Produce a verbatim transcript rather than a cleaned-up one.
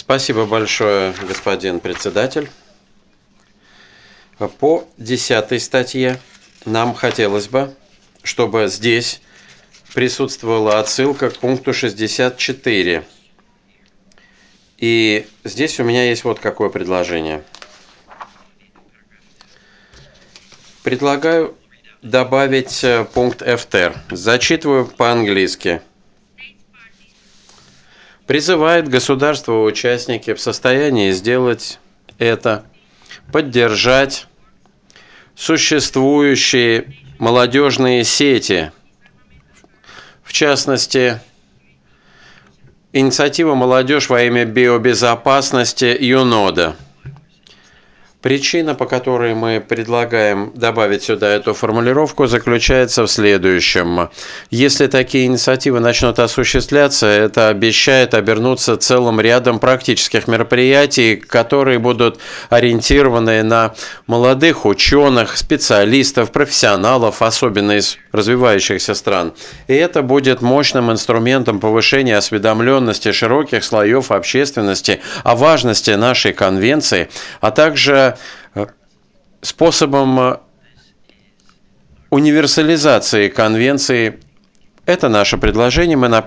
Спасибо большое, господин председатель. По десятой статье нам хотелось бы, чтобы здесь присутствовала отсылка к пункту шестьдесят четыре. И здесь у меня есть вот какое предложение. Предлагаю добавить пункт эф тэ эр. Зачитываю по-английски. Призывает государства-участники в состоянии сделать это, поддержать существующие молодежные сети, в частности, инициатива «Молодежь во имя биобезопасности» ЮНОДА. Причина, по которой мы предлагаем добавить сюда эту формулировку, заключается в следующем. Если такие инициативы начнут осуществляться, это обещает обернуться целым рядом практических мероприятий, которые будут ориентированы на молодых ученых, специалистов, профессионалов, особенно из развивающихся стран. И это будет мощным инструментом повышения осведомленности широких слоев общественности о важности нашей конвенции, а также способом универсализации конвенции. Это наше предложение. Мы